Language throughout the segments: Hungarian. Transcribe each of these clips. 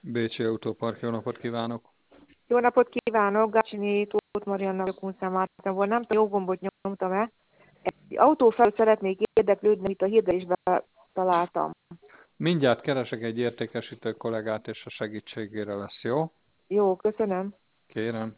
Bécsi Autópark, jó napot kívánok! Jó napot kívánok, Gácsinyi Tóth Marianna vagyok, Kunszám Márton volt. Nem tudom, jó gombot nyomtam-e. Egy autó felől szeretnék érdeklődni, amit a hirdetésben találtam. Mindjárt keresek egy értékesítő kollégát, és a segítségére lesz, jó? Jó, köszönöm. Kérem.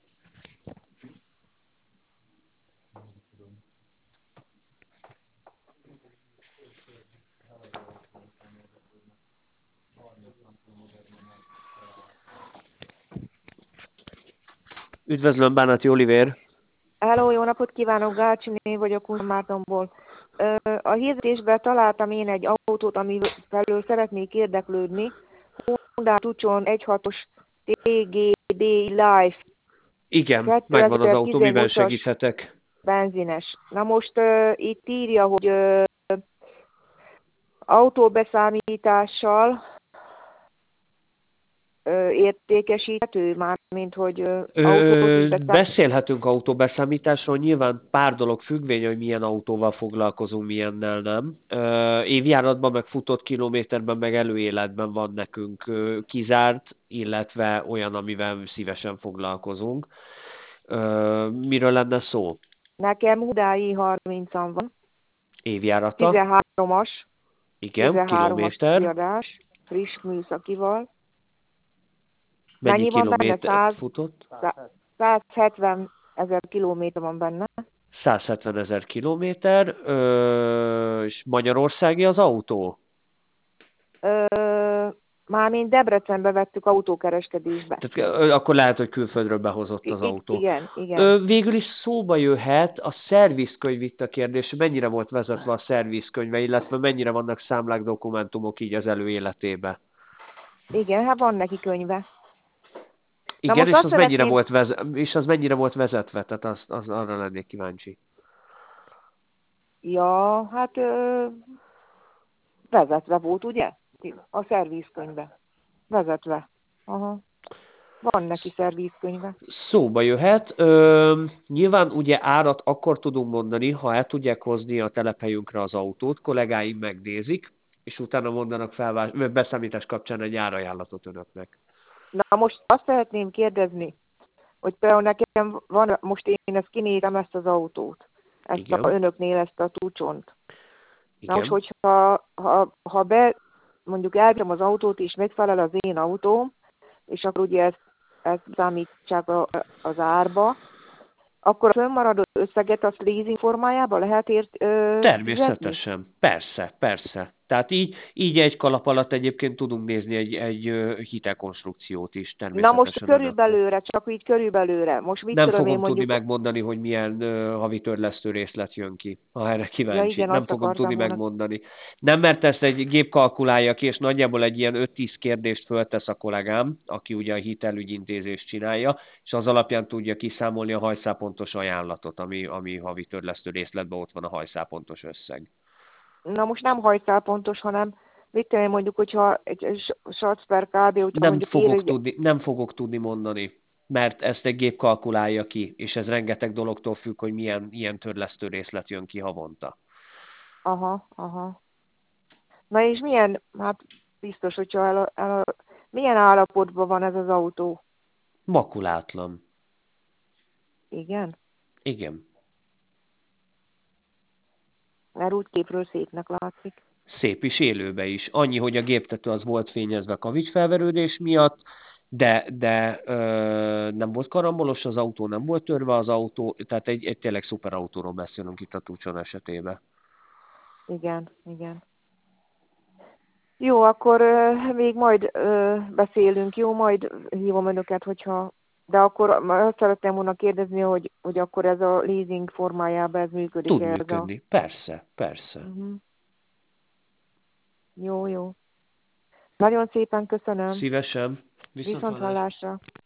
Üdvözlöm, Bánati Olivér. Hello, jó napot kívánok, Gácsinyi vagyok, Kunszám Mártonból. A hirdetésben találtam én egy autót, ami felől szeretnék érdeklődni. Honda Tucson 1.6-os TGD Life Igen, megvan az autó, miben 2018-as segíthetek? benzines. Na most itt írja, hogy autóbeszámítással értékesíthető, mármint hogy autót is Beszélhetünk autóbeszámításról, nyilván pár dolog függvény, hogy milyen autóval foglalkozunk, milyennel nem. Évjáratban, meg futott kilométerben, meg előéletben van nekünk kizárt, illetve olyan, amivel szívesen foglalkozunk. Miről lenne szó? Nekem Hyundai 30-an van, Évjárata? 13-as, Igen, 13-as kilométer. kiadás, friss műszakival. Mennyi Mennyi van benne? kilométert futott? 170 000 kilométer van benne. 170 000 kilométer, és magyarországi az autó? Mármint Debrecenbe vettük autókereskedésbe. Tehát akkor lehet, hogy külföldről behozott az autó. Igen, igen. Végül is szóba jöhet, a szervizkönyv itt a kérdés, mennyire volt vezetve a szervizkönyve, illetve mennyire vannak számlák, dokumentumok így az előéletébe. Igen, hát van neki könyve. Na Igen, most és azt az mennyire szeretném... volt, mennyire volt vezetve, tehát az arra lennék kíváncsi. Ja, hát vezetve volt, ugye? A szervizkönyve. Vezetve. Aha. Van neki szervizkönyve. Szóba jöhet. Nyilván ugye árat akkor tudunk mondani, ha el tudják hozni a telephelyünkre az autót, kollégáim megnézik, és utána mondanak beszámítás kapcsán egy árajánlatot önöknek. Na most azt szeretném kérdezni, hogy például nekem van, most én ezt kinézem ezt az autót, Igen. önöknél ezt a Tucsont. Na most, Igen. hogyha mondjuk elviszem az autót, és megfelel az én autóm, és akkor ugye ezt számítsák az árba, akkor a fönnmaradó összeget azt leasing formájában lehet Természetesen. Persze, persze. Tehát így egy kalap alatt egyébként tudunk nézni egy hitelkonstrukciót is Na most természetesen önöknek. körülbelülre, csak így körülbelülre. Most mit Nem tudom én fogom tudni mondjuk... megmondani, hogy milyen havi törlesztő részlet jön ki, ha erre Ja kíváncsi. igen, Nem azt fogom tudni akartam volna. megmondani. Nem, mert ezt egy gép kalkulálja ki, és nagyjából egy ilyen 5-10 kérdést föltesz a kollégám, aki ugye a hitelügyintézést csinálja, és az alapján tudja kiszámolni a hajszápontos ajánlatot, ami havi törlesztő részletben ott van a hajszápontos összeg. Na most nem hajszálpontos, hanem mit tudom én mondjuk, hogyha egy satsz per kb, hogyha mondjuk Nem fogok tudni mondani, mert ezt egy gép kalkulálja ki, és ez rengeteg dologtól függ, hogy milyen ilyen törlesztő részlet jön ki havonta. Aha, aha. Na és milyen, hát biztos, hogyha milyen állapotban van ez az autó? Makulátlan. Igen? Igen. Mert úgy képről szépnek látszik. Szép is élőbe is. Annyi, hogy a géptető az volt fényezve kavicsfelverődés miatt, de nem volt karambolos az autó, nem volt törve az autó, tehát egy tényleg szuper autóról beszélünk itt a Tucson esetében. Igen, igen. Jó, akkor még majd beszélünk, jó? Majd hívom önöket, hogyha... De akkor azt szeretném volna kérdezni, hogy akkor ez a leasing formájában ez működik Tud ez a... működni. Persze, persze. Uh-huh. Jó, jó. Nagyon szépen köszönöm. Szívesen. Viszont Viszonthallásra. hallásra.